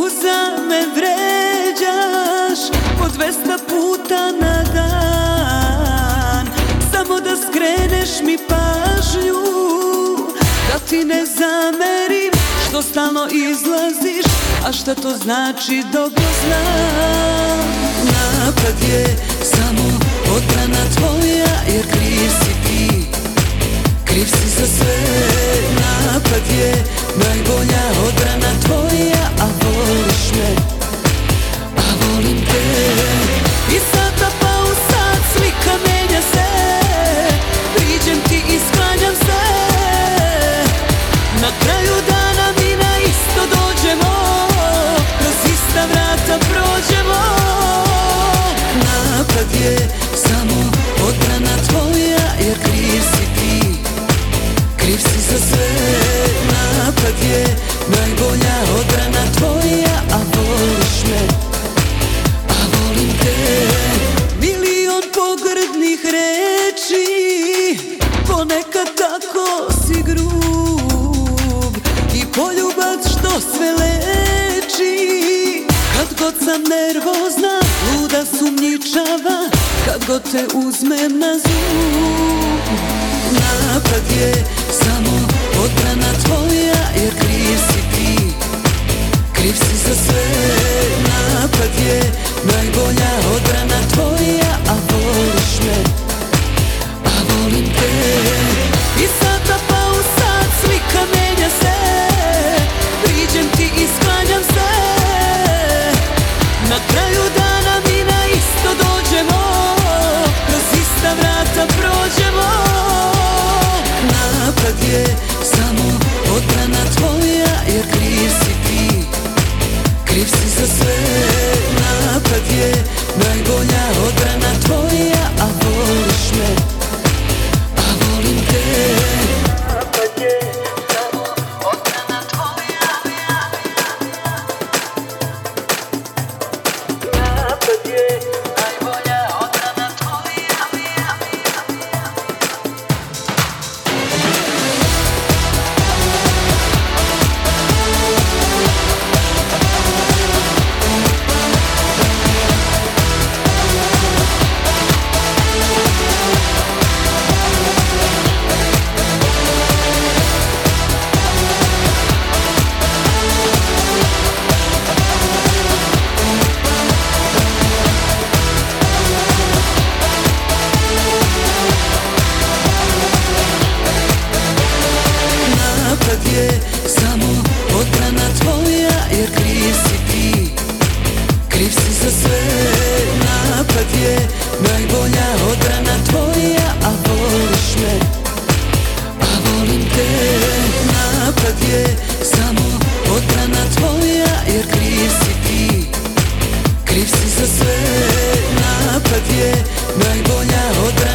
suza me vređaš po 200 puta na dan, samo da skreneš mi pažnju, da ti ne zamerim što stalno izlaziš, a šta to znači dobro znam. Napad je samo odbrana tvoja, jer kriv si ti, kriv si za sve. Napad je najbolja odbrana tvoja, a voliš me, a volim te. I sata pa u sat slika menja se, priđem ti i sklanjam se, na kraju dana mi na isto dođemo, kroz ista vrata prođemo. Napad je samo odbrana tvoja, jer kriv si ti, kriv si za sve. Napad je najbolja odbrana tvoja, a voliš me, a volim te. Milion pogrdnih reči, ponekad tako si grub, i poljubac što sve leči. Kad god sam nervozna, luda sumnjičava, kad god te uzmem na zub. Napad je samo odbrana tvoja, jer kriv si ti, kriv si za sve. Napad je najbolja odbrana tvoja, a voliš me, a volim te. I sata pa u sat slika menja se, priđem ti i sklanjam se, na kraju dana mi na isto dođemo, kroz ista vrata prođemo. Napad je samo odbrana tvoja, jer kriv si ti, kriv si za sve. Napad je najbolja odbrana tvoja, a voliš me, a volim te. Napad je samo odbrana tvoja, napad je najbolja odbrana tvoja. Napad je samo odbrana tvoja, jer kriv si ti, kriv si za sve. Napad je najbolja odbrana tvoja, a voliš me, a volim te. Napad je samo odbrana tvoja, jer kriv si ti, kriv si za sve. Napad je najbolja odbrana